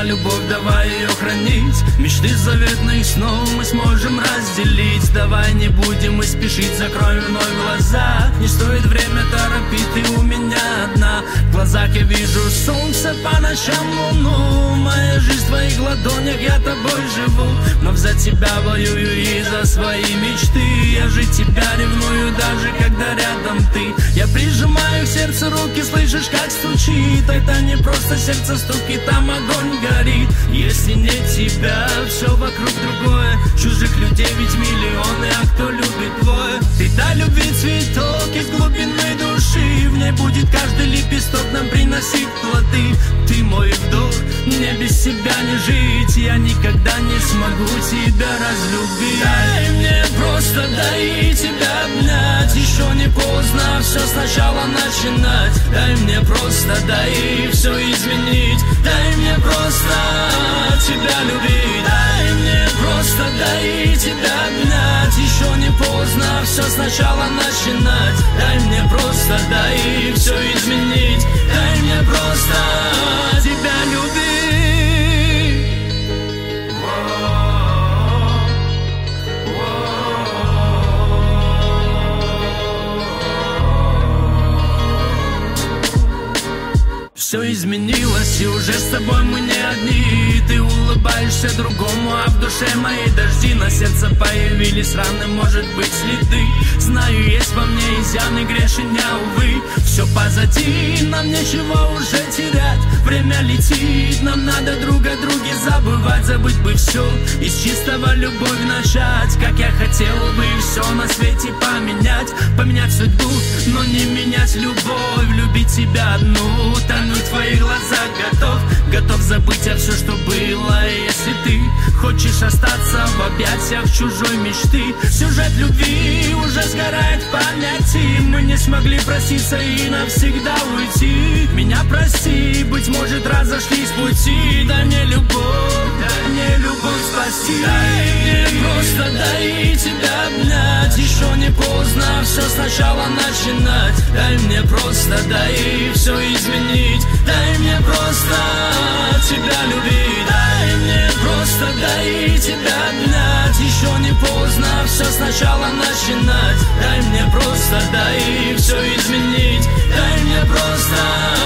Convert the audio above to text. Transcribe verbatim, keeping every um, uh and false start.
нужна любовь, давай ее хранить. Мечты заветных снов мы сможем разделить. Давай не будем мы спешить, закрой вновь глаза. Не стоит время торопить, ты у меня одна. В глазах я вижу солнце, по ночам луну. Моя жизнь в твоих ладонях, я тобой живу. Но за тебя воюю и за свои мечты. Я же тебя ревную, даже когда рядом ты. Я прижимаю к сердцу руки, слышишь, как стучит. Это не просто сердце стукит, там огонь горит. Если нет тебя, все вокруг другое. Чужих людей ведь миллионы, а кто любит двое? Ты дай любви цветок из глубины души. В ней будет каждый лепесток нам приносить плоды. Ты мой вдох, мне без себя не жить. Я никогда не смогу тебя разлюбить. Дай мне просто, дай тебя обнять. Еще не поздно все сначала начинать. Дай мне просто, дай все изменить. Дай мне просто тебя любить. Дай мне просто, дай тебя обнять. Еще не поздно все сначала начинать. Дай мне просто, дай все изменить. Дай мне просто тебя любить. Все изменилось, и уже с тобой мы не одни. Ты улыбаешься другому, а в душе моей дожди. На сердце появились раны, может быть, следы. Знаю, есть во мне изъяны, грешен я, увы. Все позади, нам нечего уже терять. Время летит, нам надо друг о друге забывать. Забыть бы все, из чистого любовь начать. Как я хотел бы все на свете поменять. Поменять судьбу, но не менять любовь. Любить тебя одну, тонуть в твоих глазах готов. Готов забыть о все, что было. Если ты хочешь остаться в объятиях чужой мечты. Сюжет любви уже сгорает в памяти. Мы не смогли проститься и навсегда уйти. Меня прости, быть может разошлись пути. Дай мне любовь, дай мне любовь спасти. Дай мне просто, дай тебя обнять. Еще не поздно все сначала начинать. Дай мне просто, дай все изменить. Дай мне просто тебя любить. Дай мне просто, дай тебя обнять. Еще не поздно все сначала начинать. Дай мне просто, дай все изменить. Дай мне просто